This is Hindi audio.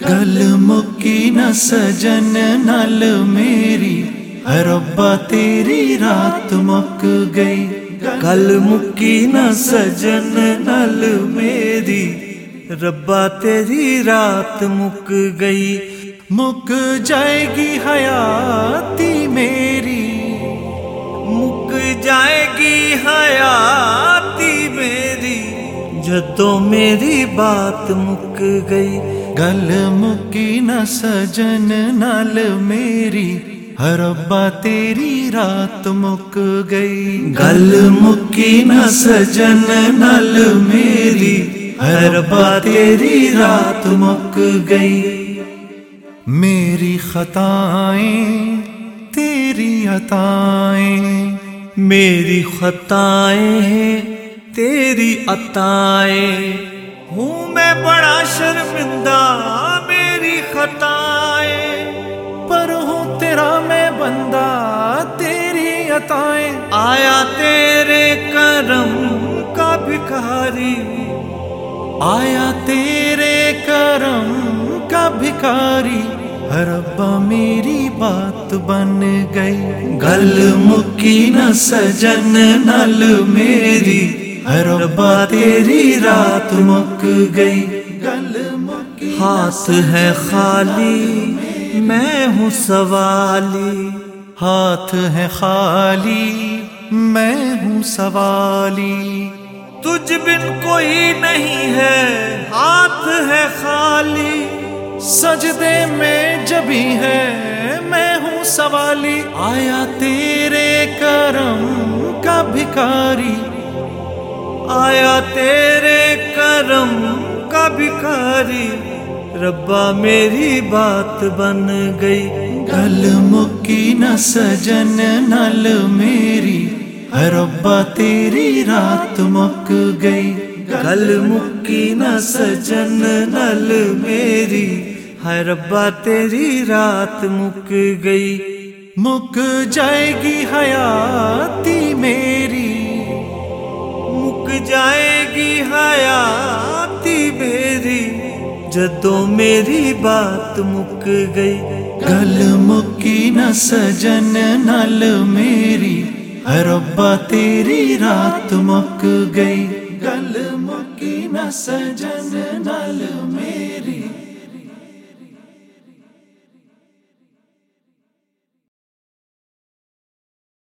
गल मुक्की न सजन नल मेरी, रब्बा तेरी रात मुक गई। गल मुक्की न सजन नल मेरी, रब्बा तेरी रात मुक गई। मुक जाएगी हयाती मेरी, मुक जाएगी हयाती मेरी, जदों मेरी बात मुक गई। गल मुक्की न सजन नाल मेरी, रब्बा तेरी रात मुक गई। गल मुक्की न सजन नाल मेरी, रब्बा तेरी रात मुक गई। मेरी खताएं तेरी अताएं, मेरी खताएं हैं तेरी अताएं। हूँ मैं बड़ा शर्मिंदा मेरी खताएं, पर हूँ तेरा मैं बंदा तेरी अताएं। आया तेरे करम का भिखारी, आया तेरे करम का भिखारी, रब्बा मेरी बात बन गई। गल मुक्की न सजन नल मेरी, रब्बा तेरी रात मुक गई। गल मुक्की हाथ है खाली मैं हूँ सवाली, हाथ है खाली मैं हूँ सवाली। तुझ बिन कोई नहीं है हाथ है खाली, सजदे में जबी है मैं हूँ सवाली। आया तेरे करम का भिखारी, आया तेरे करम का भिखारी, रब्बा मेरी बात बन गई। गल मुक्की न सजन नल मेरी, रब्बा तेरी रात मुक गई। गल मुक्की न सजन नल मेरी, है रब्बा तेरी रात मुक गई। मुक जाएगी हयाती मेरी, मुक जाएगी हयाती मेरी, जदों मेरी बात मुक गई। गल मुक्की न सजन नल मेरी, रब्बा तेरी रात मुक गई। गल मुक्की न सजन नल